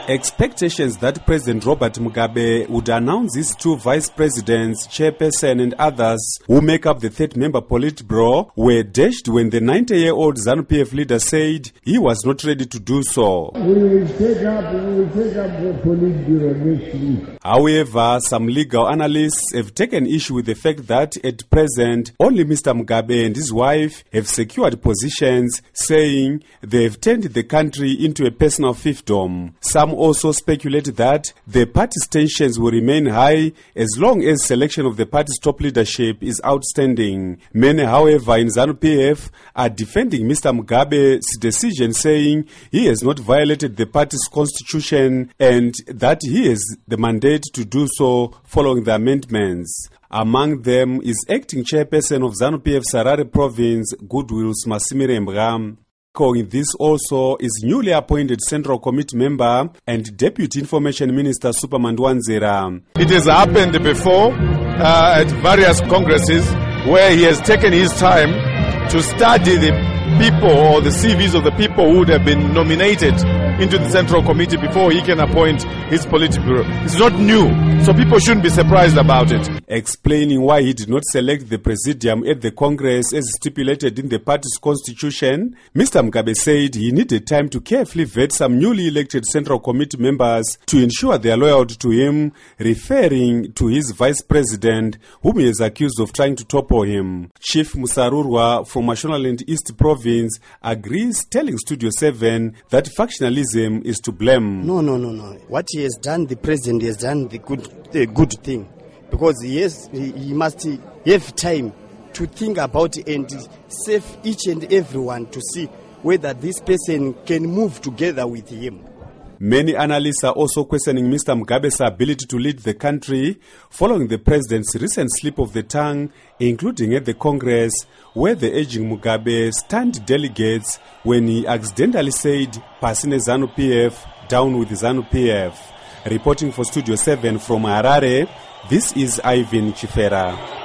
Expectations that President Robert Mugabe would announce his two vice presidents, chairperson and others who make up the 30-member Politburo were dashed when the 90-year-old ZANU-PF leader said he was not ready to do so. We will take up the Politburo next week. However, some legal analysts have taken issue with the fact that at present only Mr. Mugabe and his wife have secured positions, saying they have turned the country into a personal fiefdom. Some also speculate that the party's tensions will remain high as long as selection of the party's top leadership is outstanding. Many, however, in ZANU-PF are defending Mr. Mugabe's decision, saying he has not violated the party's constitution and that he has the mandate to do so following the amendments. Among them is acting chairperson of ZANU-PF Sarare Province, Goodwill Masimire Mbram. Calling this also is newly appointed Central Committee member and Deputy Information Minister Superman Dwanzera. It has happened before at various congresses where he has taken his time to study the people or the CVs of the people who would have been nominated into the Central Committee before he can appoint his Politburo. It's not new, so people shouldn't be surprised about it. Explaining why he did not select the Presidium at the Congress as stipulated in the party's constitution, Mr. Mugabe said he needed time to carefully vet some newly elected Central Committee members to ensure their loyalty to him, referring to his Vice President, whom he is accused of trying to topple him. Chief Musarurwa from Mashonaland East Province agrees, telling Studio 7 that factionalism is to blame. No. What he has done, the president has done the good thing, because he must have time to think about it and save each and everyone to see whether this person can move together with him. Many analysts are also questioning Mr. Mugabe's ability to lead the country following the president's recent slip of the tongue, including at the Congress, where the aging Mugabe stunned delegates when he accidentally said, "Pasine ZANU-PF, down with ZANU-PF." Reporting for Studio 7 from Harare, this is Ivan Chifera.